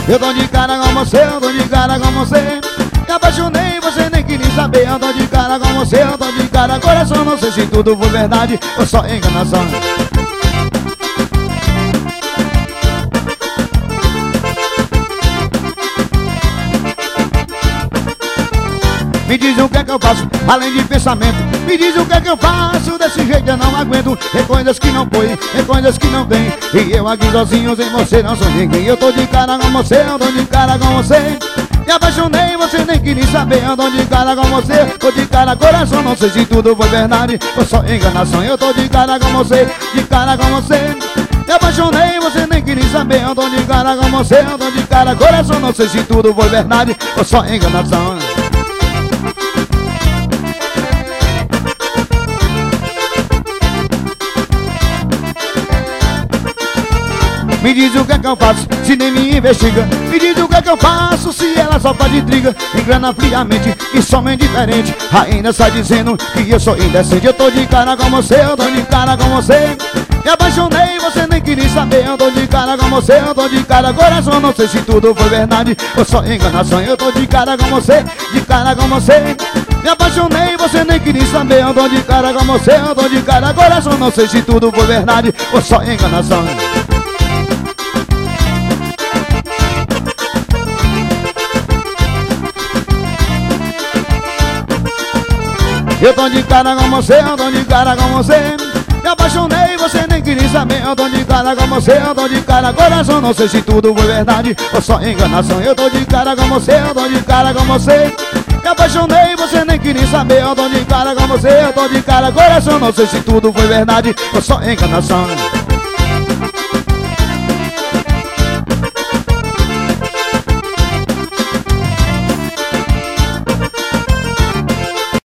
Eu tô de cara com você, eu tô de cara com você. Me apaixonei, você nem queria saber. Eu tô de cara com você, eu tô de cara. Coração, não sei se tudo foi verdade ou só enganação. Me diz o que é que eu faço, além de pensamento. Me diz o que é que eu faço, desse jeito eu não aguento. É coisas que não foi, é coisas que não vem. E eu aqui sozinho, sem você não sou ninguém. Eu tô de cara com você, eu tô de cara com você. Me apaixonei, você nem queria saber. Eu tô de cara com você, tô de cara, coração. Não sei se tudo foi verdade ou só enganação. Eu tô de cara com você, de cara com você. Me apaixonei, você nem queria saber. Eu tô de cara com você, eu tô de cara, coração. Não sei se tudo foi verdade ou só enganação. Me diz o que é que eu faço, se nem me investiga. Me diz o que é que eu faço, se ela só faz intriga. Engana friamente e somente diferente. Ainda está dizendo que eu sou indecente. Eu tô de cara com você, eu tô de cara com você. Me apaixonei, você nem queria saber. Eu tô de cara com você, eu tô de cara, coração. Não sei se tudo foi verdade ou só enganação. Eu tô de cara com você, de cara com você. Me apaixonei, você nem queria saber. Eu tô de cara com você, eu tô de cara, coração. Não sei se tudo foi verdade ou só enganação. Eu tô de cara com você, eu tô de cara com você. Me apaixonei, você nem queria saber. Eu tô de cara com você, eu tô de cara, coração. Não sei se tudo foi verdade ou só enganação. Eu tô de cara com você, eu tô de cara com você. Me apaixonei, você nem queria saber. Eu tô de cara com você, eu tô de cara, coração. Não sei se tudo foi verdade ou só enganação.